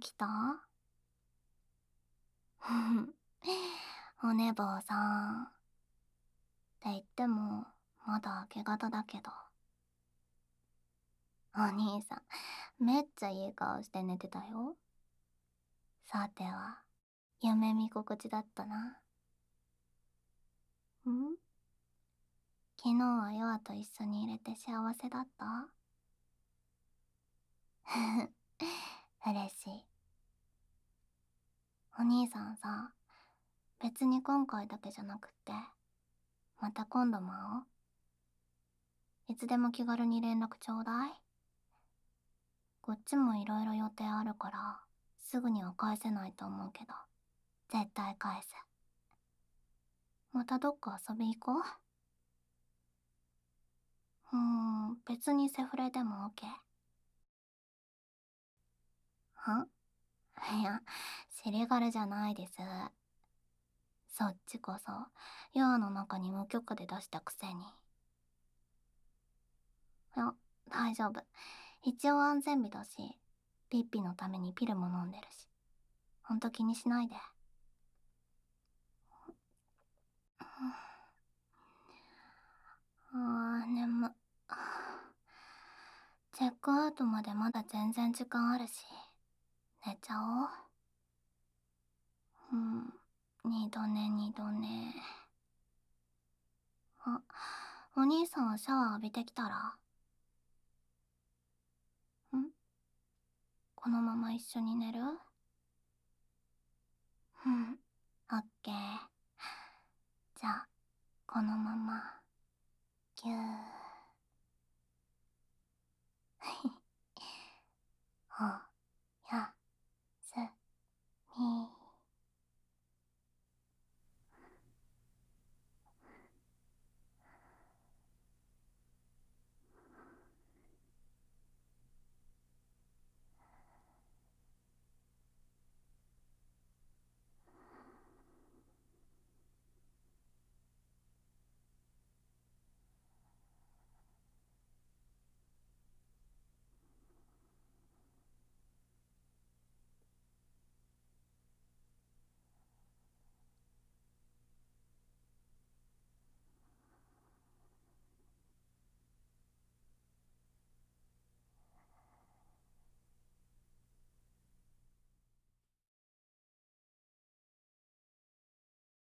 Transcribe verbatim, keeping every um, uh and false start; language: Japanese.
起きた？お寝坊さん。って言っても、まだ明け方だけど。お兄さん、めっちゃいい顔して寝てたよ。さては、夢見心地だったな。ん昨日はヨアと一緒にいれて幸せだった？嬉しい。お兄さんさ、別に今回だけじゃなくって、また今度も会おう。いつでも気軽に連絡ちょうだい。こっちもいろいろ予定あるから、すぐには返せないと思うけど、絶対返す。またどっか遊び行こう。うーん、別にセフレでも OK。んいや、尻軽じゃないです。そっちこそ、ヨアの中に無許可で出したくせに。いや、大丈夫。一応安全日だし、ピッピのためにピルも飲んでるし。ほんと気にしないで。あー、眠っ。チェックアウトまでまだ全然時間あるし、寝ちゃおう。うん、二度寝二度寝。あ、お兄さんはシャワー浴びてきたら？んこのまま一緒に寝る？うん、オッケー。じゃあ、このまま、ぎゅーっ